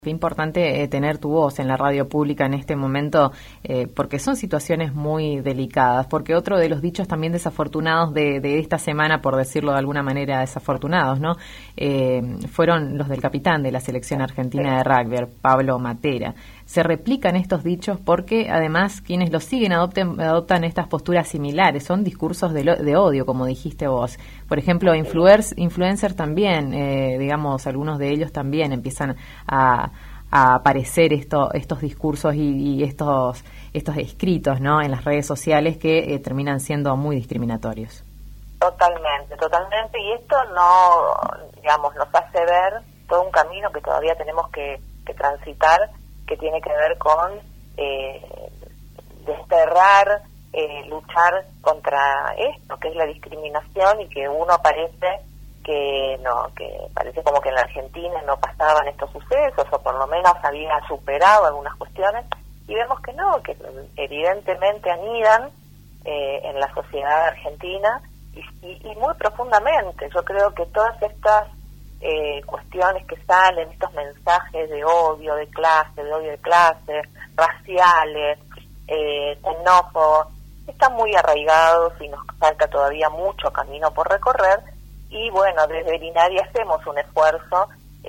Qué importante tener tu voz en la radio pública en este momento, porque son situaciones muy delicadas, porque otro de los dichos también desafortunados de esta semana, por decirlo de alguna manera desafortunados, ¿no? Fueron los del capitán de la selección argentina de rugby, Pablo Matera. Se replican estos dichos porque además quienes los siguen adoptan estas posturas similares, son discursos de odio, como dijiste vos. Por ejemplo, influencers también, digamos, algunos de ellos también empiezan a aparecer estos discursos y estos escritos, ¿no?, en las redes sociales que terminan siendo muy discriminatorios. Totalmente, y esto nos hace ver todo un camino que todavía tenemos que transitar, que tiene que ver con desterrar, luchar contra esto, que es la discriminación, y que uno parece que parece como que en la Argentina no pasaban estos sucesos, o por lo menos había superado algunas cuestiones, y vemos que no, que evidentemente anidan en la sociedad argentina y muy profundamente. Yo creo que todas estas cuestiones que salen, estos mensajes de odio de clase, raciales, xenófobos, están muy arraigados y nos falta todavía mucho camino por recorrer. Y bueno, desde el INADI hacemos un esfuerzo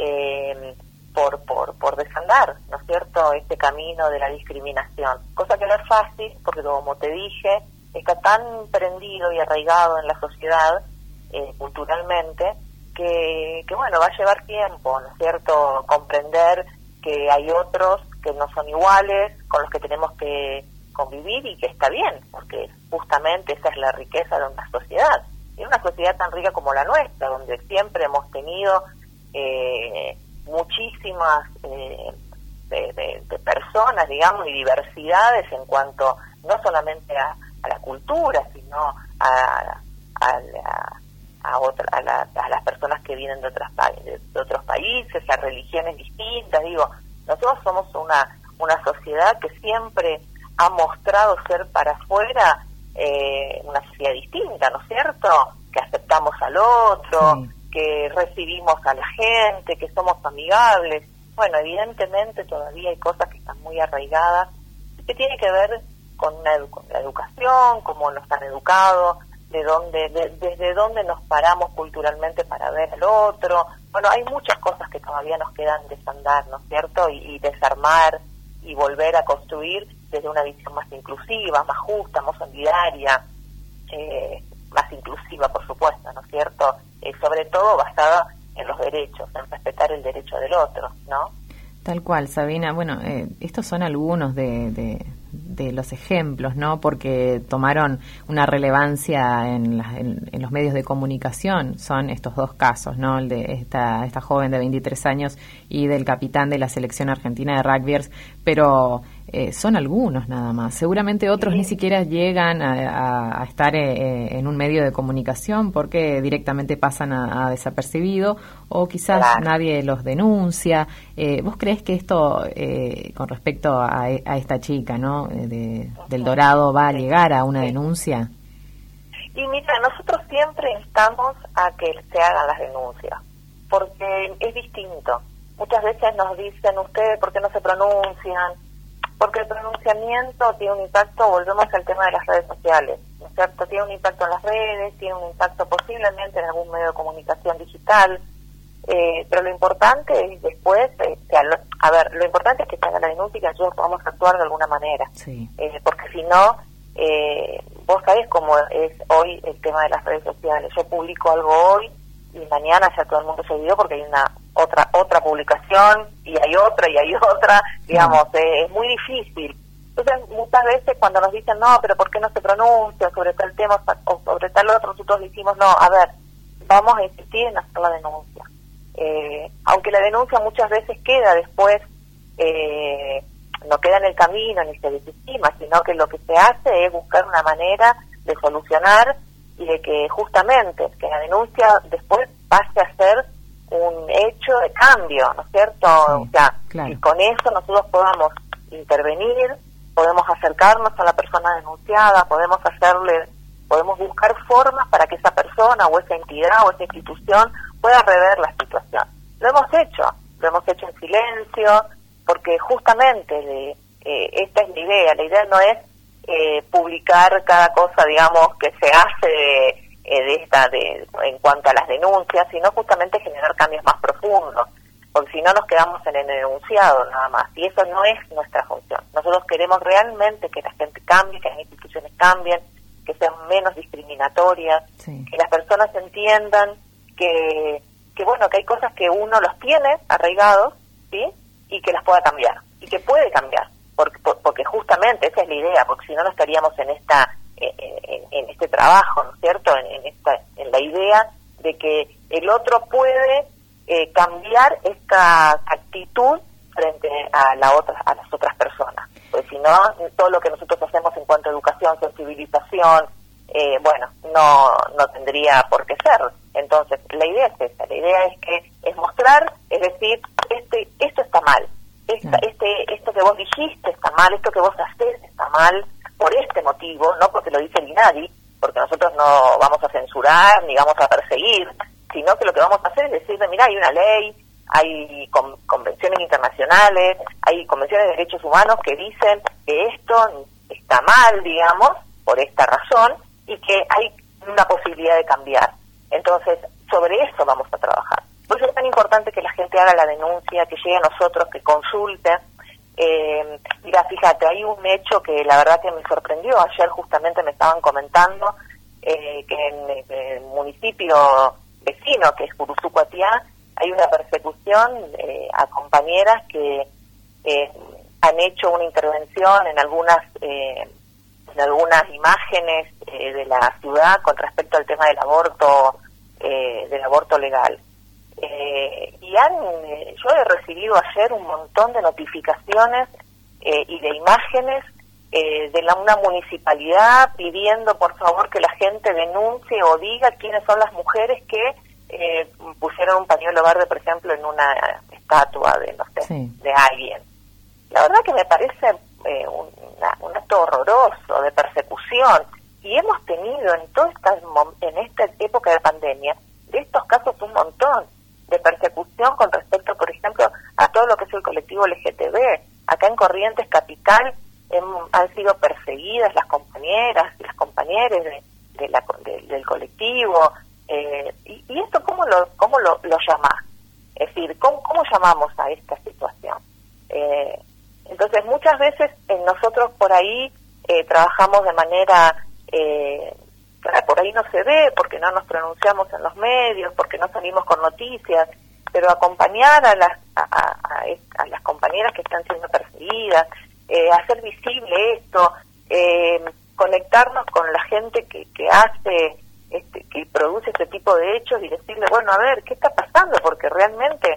por desandar, ¿no es cierto?, este camino de la discriminación, cosa que no es fácil porque, como te dije, está tan prendido y arraigado en la sociedad culturalmente que bueno, va a llevar tiempo, ¿no es cierto?, comprender que hay otros que no son iguales, con los que tenemos que convivir, y que está bien, porque justamente esa es la riqueza de una sociedad. Y una sociedad tan rica como la nuestra, donde siempre hemos tenido muchísimas de personas, digamos, y diversidades en cuanto no solamente a la cultura, sino a las personas que vienen de otros países, a religiones distintas. Digo, nosotros somos una sociedad que siempre ha mostrado ser para afuera una sociedad distinta, ¿no es cierto?, que aceptamos al otro, sí, que recibimos a la gente, que somos amigables. Bueno, evidentemente todavía hay cosas que están muy arraigadas, que tiene que ver con la educación, cómo nos han educado, desde dónde nos paramos culturalmente para ver al otro. Bueno, hay muchas cosas que todavía nos quedan desandar, ¿no es cierto?, y desarmar y volver a construir desde una visión más inclusiva, más justa, más solidaria, más inclusiva, por supuesto, ¿no es cierto?, sobre todo basada en los derechos, en respetar el derecho del otro, ¿no? Tal cual, Sabina. Bueno, estos son algunos de los ejemplos, ¿no?, porque tomaron una relevancia en los medios de comunicación. Son estos dos casos, ¿no?, el de esta joven de 23 años y del capitán de la selección argentina de rugbyers, pero son algunos nada más. Seguramente otros ni siquiera llegan a estar en un medio de comunicación porque directamente pasan a desapercibido, o quizás claro, nadie los denuncia. ¿Vos creés que esto, con respecto a esta chica, ¿no?, del Dorado, va a llegar a una denuncia? Y mira, nosotros siempre instamos a que se hagan las denuncias, porque es distinto. Muchas veces nos dicen, ustedes, ¿por qué no se pronuncian? Porque el pronunciamiento tiene un impacto, volvemos al tema de las redes sociales, ¿no es cierto? Tiene un impacto en las redes, tiene un impacto posiblemente en algún medio de comunicación digital, pero lo importante es después, lo importante es que se haga la denuncia y que nosotros podamos actuar de alguna manera, sí, porque si no, vos sabés cómo es hoy el tema de las redes sociales. Yo publico algo hoy y mañana ya todo el mundo se olvidó porque hay otra publicación y hay otra, digamos, es muy difícil. Entonces muchas veces cuando nos dicen, no, pero ¿por qué no se pronuncia sobre tal tema o sobre tal otro? Nosotros decimos, no, a ver, vamos a insistir en hacer la denuncia. Aunque la denuncia muchas veces queda después, no queda en el camino ni se desestima, sino que lo que se hace es buscar una manera de solucionar y de que justamente que la denuncia después pase a ser un hecho de cambio, ¿no es cierto? Sí, o sea, claro, y con eso nosotros podamos intervenir, podemos acercarnos a la persona denunciada, podemos buscar formas para que esa persona o esa entidad o esa institución pueda rever la situación. Lo hemos hecho, lo hemos hecho en silencio, porque justamente esta es la idea no es publicar cada cosa, digamos, que se hace en cuanto a las denuncias, sino justamente generar cambios más profundos, porque si no nos quedamos en el enunciado nada más, y eso no es nuestra función. Nosotros queremos realmente que la gente cambie, que las instituciones cambien, que sean menos discriminatorias, sí, que las personas entiendan que bueno, que hay cosas que uno los tiene arraigados, ¿sí?, y que las pueda cambiar, y que puede cambiar, porque justamente esa es la idea, porque si no, no estaríamos en este trabajo, ¿no es cierto?, en la idea de que el otro puede cambiar esta actitud frente a las otras personas, pues si no, todo lo que nosotros hacemos en cuanto a educación, sensibilización, bueno, no tendría por qué ser. Entonces, la idea es esa, la idea es mostrar, es decir, esto está mal, esto que vos dijiste está mal, esto que vos haces está mal, por este motivo, no porque lo dice el INADI, porque nosotros no vamos a censurar ni vamos a perseguir, sino que lo que vamos a hacer es decirle, mira, hay una ley, hay convenciones internacionales, hay convenciones de derechos humanos que dicen que esto está mal, digamos, por esta razón, y que hay una posibilidad de cambiar. Entonces, sobre eso vamos a trabajar. Por eso es tan importante que la gente haga la denuncia, que llegue a nosotros, que consulte. Mira, fíjate, hay un hecho que la verdad que me sorprendió. Ayer justamente me estaban comentando que en el municipio vecino, que es Curuzucuatiá, hay una persecución a compañeras que han hecho una intervención en algunas imágenes de la ciudad con respecto al tema del aborto legal. Yo he recibido ayer un montón de notificaciones y de imágenes de una municipalidad pidiendo por favor que la gente denuncie o diga quiénes son las mujeres que pusieron un pañuelo verde, por ejemplo, en una estatua de, no sé, sí, de alguien. La verdad que me parece un acto horroroso de persecución, y hemos tenido en esta época de pandemia de estos casos un montón de persecución con respecto, por ejemplo, a todo lo que es el colectivo LGTB. Acá en Corrientes Capital han sido perseguidas las compañeras y las compañeros del colectivo, y esto ¿cómo lo llamás? Es decir, ¿cómo llamamos a esta situación? Entonces muchas veces nosotros por ahí trabajamos de manera, por ahí no se ve, porque no nos pronunciamos en los medios, porque no salimos con noticias, pero acompañar a las compañeras que están siendo perseguidas, hacer visible esto, conectarnos con la gente que hace, que produce este tipo de hechos y decirle, bueno, a ver, ¿qué está pasando? Porque realmente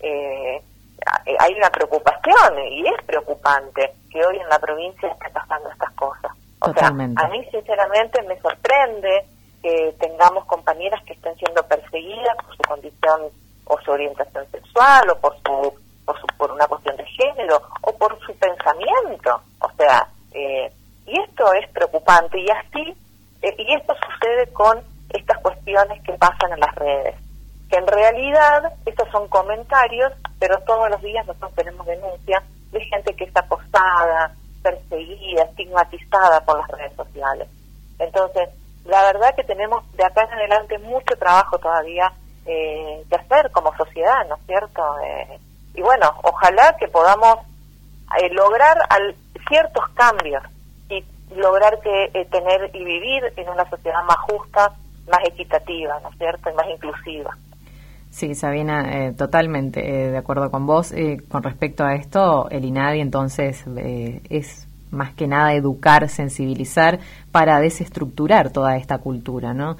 hay una preocupación, y es preocupante que hoy en la provincia esté pasando estas cosas. O Totalmente. sea, a mí sinceramente me sorprende que tengamos compañeras que estén siendo perseguidas por su condición o su orientación sexual, o por una cuestión de género, o por su pensamiento. O sea, y esto es preocupante, y así, y esto sucede con estas cuestiones que pasan en las redes, que en realidad estos son comentarios, pero todos los días nosotros tenemos denuncias de gente que está acosada, perseguida, estigmatizada por las redes sociales. Entonces, la verdad que tenemos de acá en adelante mucho trabajo todavía que hacer como sociedad, ¿no es cierto? Y bueno, ojalá que podamos lograr ciertos cambios y lograr tener y vivir en una sociedad más justa, más equitativa, ¿no es cierto? Y más inclusiva. Sí, Sabina, totalmente de acuerdo con vos. Con respecto a esto, el INADI entonces es más que nada educar, sensibilizar para desestructurar toda esta cultura, ¿no?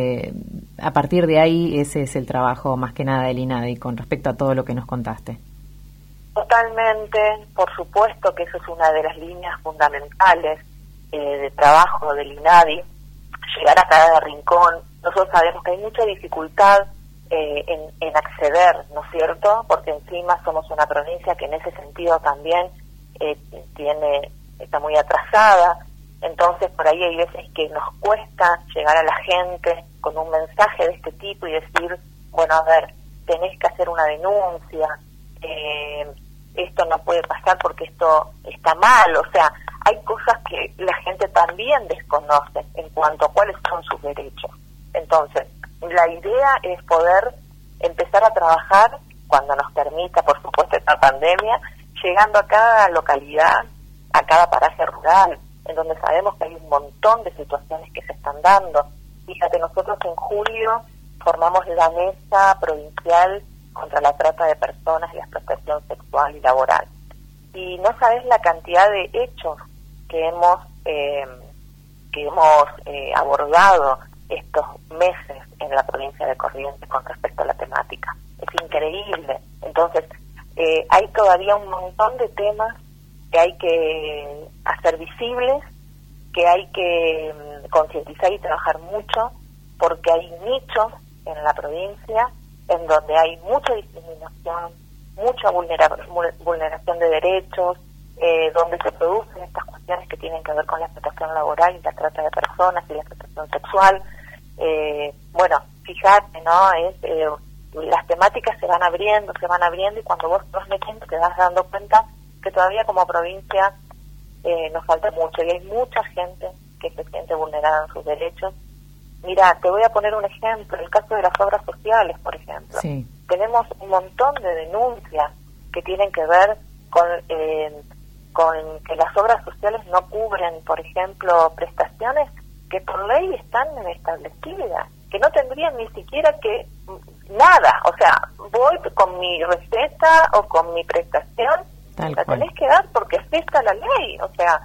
A partir de ahí ese es el trabajo más que nada del INADI con respecto a todo lo que nos contaste. Totalmente, por supuesto que eso es una de las líneas fundamentales de trabajo del INADI, llegar a cada rincón. Nosotros sabemos que hay mucha dificultad en acceder, ¿no es cierto? Porque encima somos una provincia que en ese sentido también está muy atrasada, entonces por ahí hay veces que nos cuesta llegar a la gente con un mensaje de este tipo y decir, bueno, a ver, tenés que hacer una denuncia, esto no puede pasar porque esto está mal, o sea, hay cosas que la gente también desconoce en cuanto a cuáles son sus derechos. Entonces, la idea es poder empezar a trabajar, cuando nos permita, por supuesto, esta pandemia, llegando a cada localidad, a cada paraje rural, en donde sabemos que hay un montón de situaciones que se están dando. Fíjate, nosotros en julio formamos la mesa provincial contra la trata de personas y la explotación sexual y laboral. Y no sabes la cantidad de hechos que hemos abordado estos meses en la provincia de Corrientes con respecto a la temática. Es increíble. Entonces, hay todavía un montón de temas que hay que hacer visibles, que hay que concientizar y trabajar mucho, porque hay nichos en la provincia en donde hay mucha discriminación, mucha vulneración de derechos, donde se producen estas cuestiones que tienen que ver con la explotación laboral y la trata de personas y la explotación sexual. Bueno, fíjate, ¿no? Las temáticas se van abriendo y cuando vos vas metiendo te vas dando cuenta que todavía como provincia nos falta mucho y hay mucha gente que se siente vulnerada en sus derechos. Mira, te voy a poner un ejemplo, el caso de las obras sociales, por ejemplo. Sí. Tenemos un montón de denuncias que tienen que ver con que las obras sociales no cubren, por ejemplo, prestaciones que por ley están establecidas, que no tendrían ni siquiera que nada, o sea, voy con mi receta o con mi prestación, la tenés que dar porque así está la ley, o sea,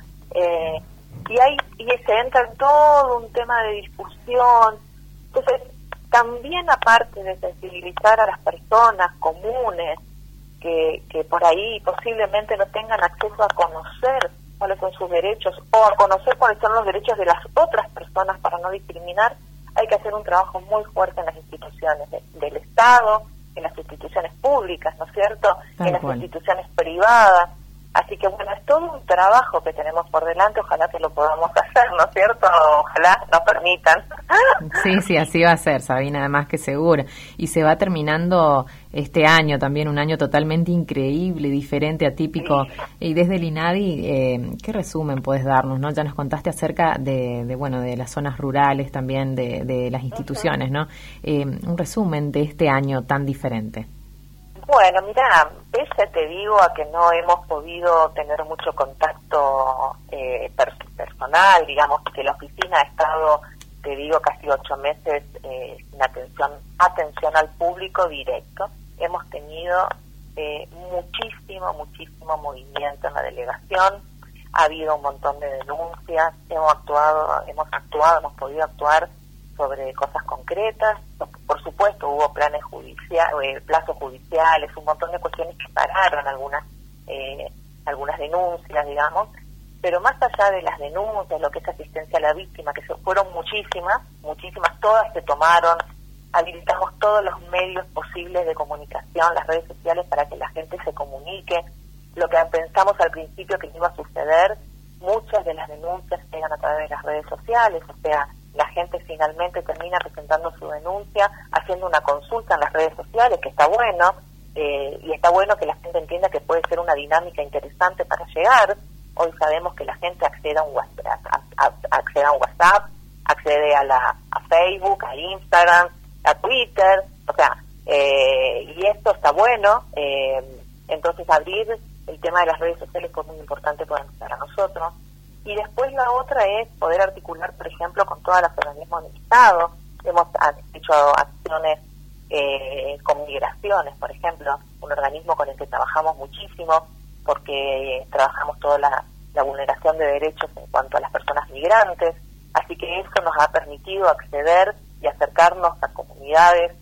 y se entra en todo un tema de discusión. Entonces, también aparte de sensibilizar a las personas comunes que por ahí posiblemente no tengan acceso a conocer cuáles son sus derechos o a conocer cuáles son los derechos de las otras personas para no discriminar, hay que hacer un trabajo muy fuerte en las instituciones del Estado, en las instituciones públicas, ¿no es cierto?, en las instituciones privadas. Así que bueno, es todo un trabajo que tenemos por delante, ojalá que lo podamos hacer, ¿no es cierto? Ojalá nos permitan. Sí, así va a ser, Sabina, además que seguro. Y se va terminando este año también, un año totalmente increíble, diferente, atípico. Sí. Y desde el INADI, ¿qué resumen puedes darnos, no? Ya nos contaste acerca de las zonas rurales también, de las instituciones, ¿no? Un resumen de este año tan diferente. Bueno, mira, pese te digo a que no hemos podido tener mucho contacto personal, digamos que la oficina ha estado, te digo, casi 8 meses en atención al público directo. Hemos tenido muchísimo movimiento en la delegación, ha habido un montón de denuncias, hemos podido actuar sobre cosas concretas. Por supuesto hubo plazos judiciales, un montón de cuestiones que pararon algunas denuncias, digamos, pero más allá de las denuncias, lo que es asistencia a la víctima, que fueron muchísimas, todas se tomaron, habilitamos todos los medios posibles de comunicación, las redes sociales para que la gente se comunique. Lo que pensamos al principio que iba a suceder, muchas de las denuncias llegan a través de las redes sociales, o sea, la gente finalmente termina presentando su denuncia, haciendo una consulta en las redes sociales, que está bueno, y está bueno que la gente entienda que puede ser una dinámica interesante para llegar. Hoy sabemos que la gente accede a un WhatsApp, accede a Facebook, a Instagram, a Twitter, o sea, y esto está bueno. Entonces abrir el tema de las redes sociales fue muy importante para nosotros. Y después la otra es poder articular, por ejemplo, con todos los organismos del Estado. Hemos hecho acciones con migraciones, por ejemplo, un organismo con el que trabajamos muchísimo, porque trabajamos toda la vulneración de derechos en cuanto a las personas migrantes. Así que eso nos ha permitido acceder y acercarnos a comunidades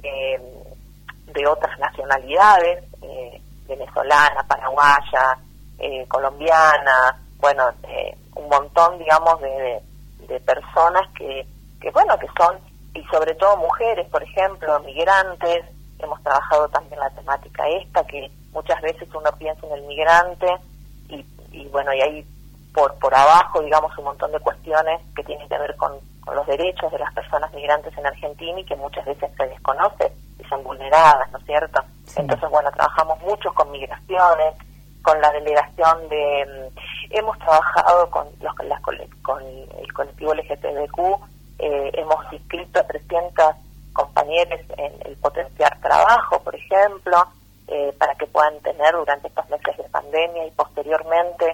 de otras nacionalidades, venezolana, paraguaya, colombiana, bueno, un montón, digamos, de personas que son, y sobre todo mujeres, por ejemplo, migrantes. Hemos trabajado también la temática esta, que muchas veces uno piensa en el migrante y bueno, y hay por abajo, digamos, un montón de cuestiones que tienen que ver con los derechos de las personas migrantes en Argentina y que muchas veces se desconoce y son vulneradas, ¿no es cierto? Sí. Entonces, bueno, trabajamos mucho con migraciones, con la delegación hemos trabajado con el colectivo LGTBQ, hemos inscrito a 300 compañeros en el Potenciar Trabajo, por ejemplo, para que puedan tener durante estos meses de pandemia y posteriormente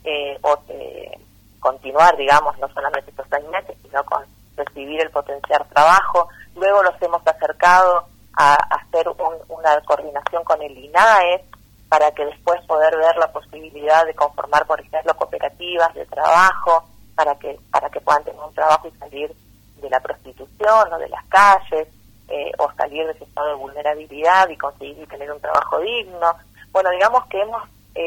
continuar, digamos, no solamente estos 6 meses, sino con recibir el Potenciar Trabajo. Luego los hemos acercado a hacer una coordinación con el INAES para que después poder ver la posibilidad de conformar, por ejemplo, cooperativas de trabajo para que puedan tener un trabajo y salir de la prostitución o de las calles, o salir de ese estado de vulnerabilidad y conseguir tener un trabajo digno. Bueno, digamos que hemos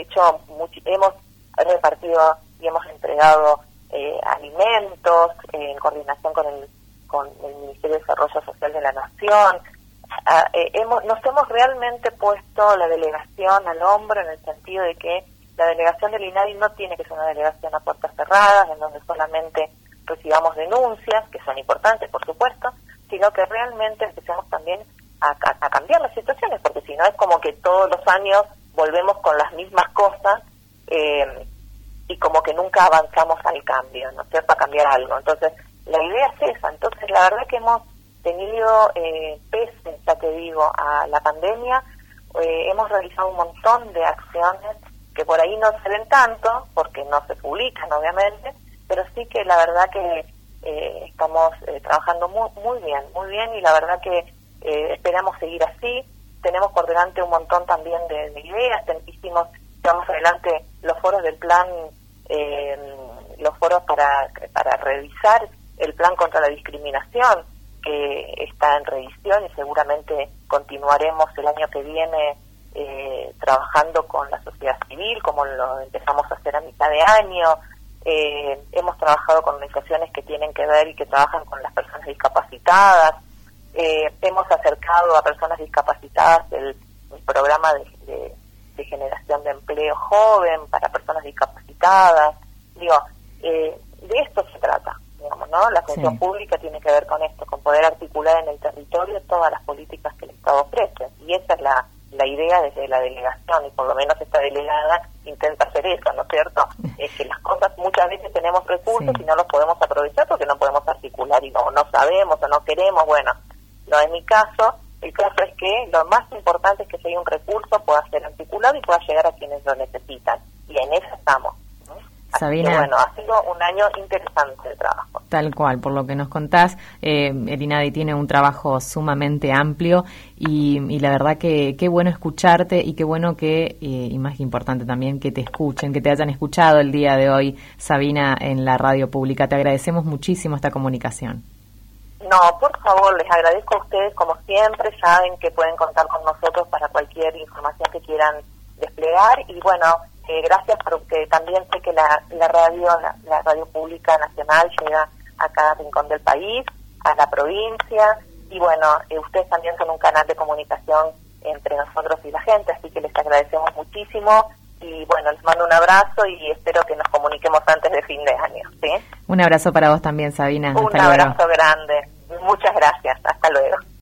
repartido y hemos entregado alimentos en coordinación con el Ministerio de Desarrollo Social de la Nación. Nos hemos realmente puesto la delegación al hombro en el sentido de que la delegación del INADI no tiene que ser una delegación a puertas cerradas, en donde solamente recibamos denuncias, que son importantes, por supuesto, sino que realmente empecemos también a cambiar las situaciones, porque si no es como que todos los años volvemos con las mismas cosas y como que nunca avanzamos al cambio, ¿no es cierto?, a cambiar algo. Entonces, la idea es esa. Entonces, la verdad que hemos tenido, pese, ya te digo, a la pandemia, hemos realizado un montón de acciones que por ahí no se ven tanto, porque no se publican, obviamente, pero sí que la verdad que estamos trabajando muy bien, y la verdad que esperamos seguir así. Tenemos por delante un montón también de ideas. Llevamos adelante los foros del plan, los foros para revisar el plan contra la discriminación, que está en revisión, y seguramente continuaremos el año que viene trabajando con la sociedad civil, como lo empezamos a hacer a mitad de año. Hemos trabajado con organizaciones que tienen que ver y que trabajan con las personas discapacitadas. Hemos acercado a personas discapacitadas el programa de generación de empleo joven para personas discapacitadas. Digo, de esto se trata, digamos, ¿no? La función pública tiene que ver con esto, con poder articular en el territorio todas las políticas que el Estado ofrece, y esa es la idea desde la delegación, y por lo menos esta delegada intenta hacer eso, ¿no es cierto? Es que las cosas, muchas veces tenemos recursos y no los podemos aprovechar porque no podemos articular y no sabemos o no queremos. Bueno, no es mi caso. El caso es que lo más importante es que si hay un recurso pueda ser articulado y pueda llegar a quienes lo necesitan, y en eso estamos. Sabina, que, bueno, ha sido un año interesante de trabajo. Tal cual, por lo que nos contás, el INADI tiene un trabajo sumamente amplio y la verdad que qué bueno escucharte, y qué bueno que, y más importante también, que te escuchen, que te hayan escuchado el día de hoy, Sabina, en la radio pública. Te agradecemos muchísimo esta comunicación. No, por favor, les agradezco a ustedes, como siempre. Saben que pueden contar con nosotros para cualquier información que quieran desplegar, y bueno, gracias, porque también sé que la radio pública nacional llega a cada rincón del país, a la provincia, y bueno, ustedes también son un canal de comunicación entre nosotros y la gente, así que les agradecemos muchísimo, y bueno, les mando un abrazo y espero que nos comuniquemos antes de fin de año, ¿sí? Un abrazo para vos también, Sabina. Un abrazo grande. Muchas gracias. Hasta luego.